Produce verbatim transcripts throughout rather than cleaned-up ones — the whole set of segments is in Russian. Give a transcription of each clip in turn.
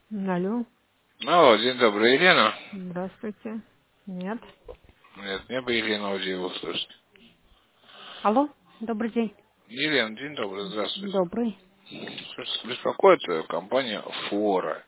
Алло. Алло, день добрый, Елена? Здравствуйте. Нет. Нет, мне бы Елена Удеева услышать. Алло. Добрый день. Елена, день добрый, здравствуйте. Добрый. Слушайте, беспокоит э, компания Фора.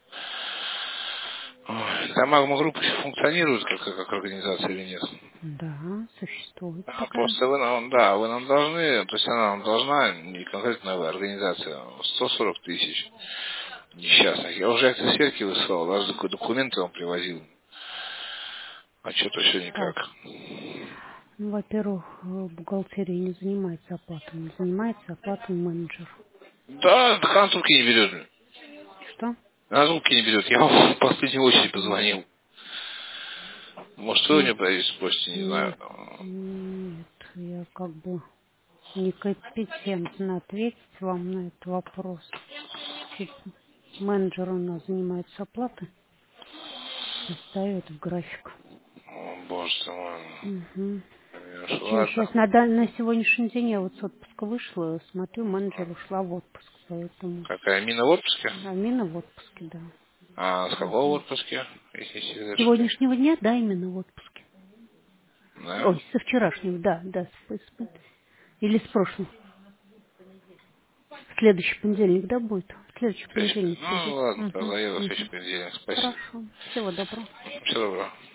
Ой, Там Магма-группа еще функционирует как, как организация или нет? Да, существует А такая. просто вы нам, да, вы нам должны, то есть она нам должна, не конкретно вы, организация, сто сорок тысяч несчастных. Я уже эти сверки высылал, даже доку- документы вам привозил. А что-то еще никак. Так. Ну, во-первых, э, бухгалтерия не занимается оплатами. Занимается оплатой менеджер. Да, до конца трубки не берет. Что? На трубки не берет. Я вам в последнюю очередь М, позвонил. Может, вы у Ну, него поедете, спросите, не знаю. м, нет, я как бы некомпетентна ответить вам на этот вопрос. Тут менеджер у нас занимается оплатой и ставит в график. О, боже ты мой. Угу. Конечно, Сейчас ладно. на, дан- на сегодняшний день я вот с отпуска вышла, смотрю, менеджер ушла в отпуск, поэтому Какая мина в отпуске? Амина в отпуске, да. А с какого в Мгм. отпуске? Если не С секрет, что? сегодняшнего дня, да, именно в отпуске. Да? Ой, со вчерашнего, да, да, с- с- или с прошлого. Следующий понедельник, да, будет? В следующий Следующий- понедельник Ну, приду. ладно, Угу, тогда заеду в следующий угу. понедельник. Спасибо. Хорошо, всего доброго. Всего доброго.